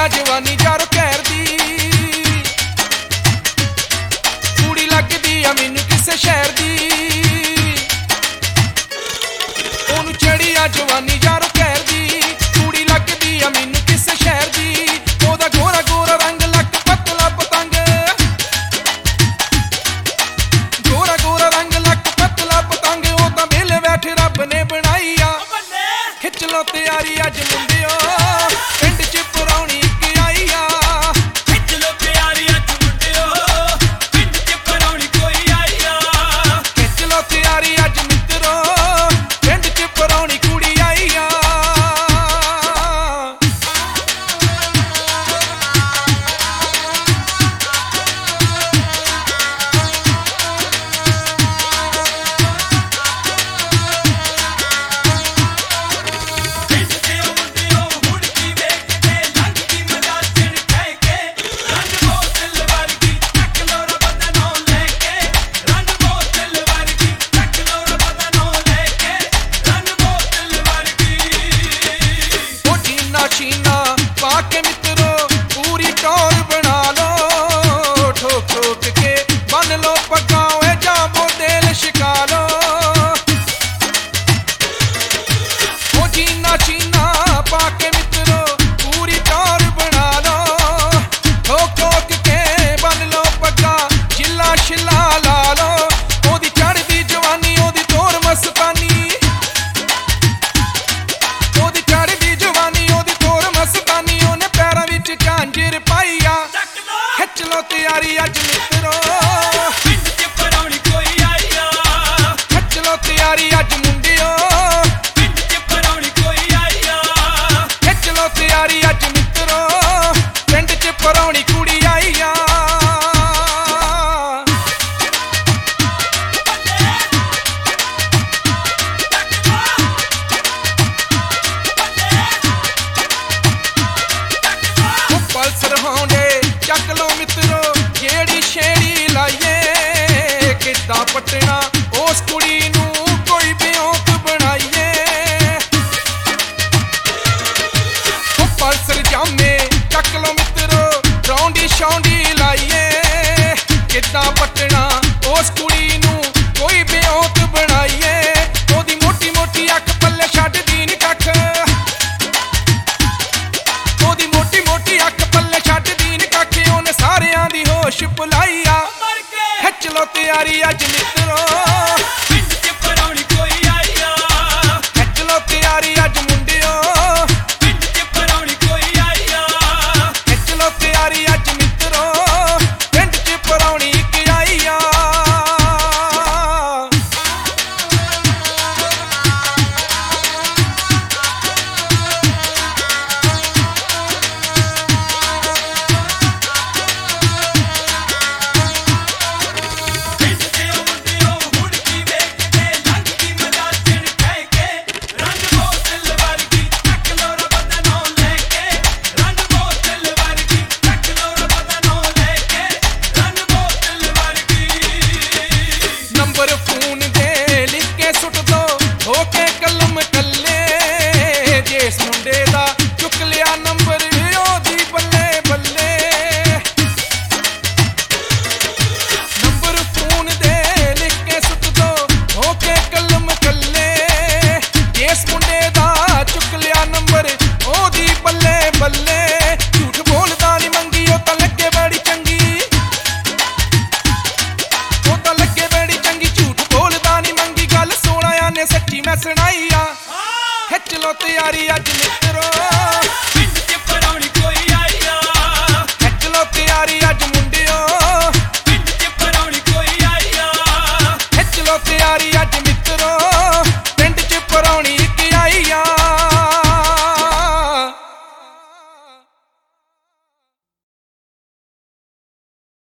आ जवानी यारो कहर दी, कुड़ी लगदी आ मैनू किसे शहर दी। ओनू चढ़ी आ जवानी यारो कहर दी, कुड़ी लगदी आ मैनू किसे शहर दी। ओदा गोरा गोरा रंग लक पतला पतंग, गोरा गोरा रंग लक पतला पतंग। ओ तां वेले बैठे रब ने बनाई आ, खिच लो तैयारी अज मुंडियो पिंड च परौनी इक आई आ। खिच लो तैयारी अज मुंडियो पिंड च परौनी कोई आई आ। खिच लो तैयारी अज मित्रो पिंड च परौनी कुड़ी आई आ। शीना पाके मित्रो पूरी टौर बना लो, ठोक ठोक के बन लो पकाओ जाबो दिल शिका लो। ओ जीना शीना पाके मित्रो पूरी टौर बना लो, ठोक ठोक के बन लो पका जिला शिला ला लो। ओदी चढ़दी जवानी ओदी तोर मस्तानी, ओदी चढ़दी जवानी ओदी तोर मस्तानी। ओने पैरां विच झांजर पाई आ, खिच लो तैयारी अज मित्रो पिंड च परौनी कोई आई आ। खिच लो तैयारी अज मुंडियो पिंड च परौनी कोई आई आ। खिच लो तैयारी अज मित्रो पिंड च परौनी कुड़ी आई आ। पल्सर होंडे चक लो मित्रो जेड़ी छेड़ी लाइए, किद्दां पटना उस कुड़ी नू कोई बेऔंत बनाइए। पल्सर जामे चक लो मित्रो रौंडी शौंडी लाइए, किद्दां पटना उस कुड़ी नू कोई बेऔंत बनाइए। ओदी मोटी मोटी अख पल्ले छड्डदी नी कख, ओदी मोटी मोटी अख पल्ले छड्डदी नी कख। ओने सारियां दी होश भुलाई आ, खिच लो तैयारी अज मित्रो पिंड च परौनी कोई आई आ। खिच लो तैयारी अज मुंडियो पिंड च परौनी कोई आई आ। खिच लो तैयारी अज मित्रो पिंड च परौनी इक आई आ। पिंड च मुंडियो हुड़की वेख के लंघदी मजा चिड़ कह के। रंग बोतल वर्गी चक लो बदनों लेके, रंग बोतल वर्गी चक लो बदनों लेके, रंग बोतल वर्गी। नंबर फोन दे लिख के सुट दो होके कलम कल्ले, जिस मुंडे दा चुक लिया नंबर ओदी बल्ले बल्ले। नंबर फोन दे लिख के सुट दो होके कलम कल्ले, जिस मुंडे दा चुक लिया नंबर ओदी बल्ले बल्ले। झूठ बोलदा नी मंगी ओ तां लगे बड़ी चंगी, ओ तां लगे बड़ी चंगी। झूठ बोलदा नी मंगी गल 16 ने सच्ची मैं सुनाई आ। खिच लो तैयारी अज मित्रो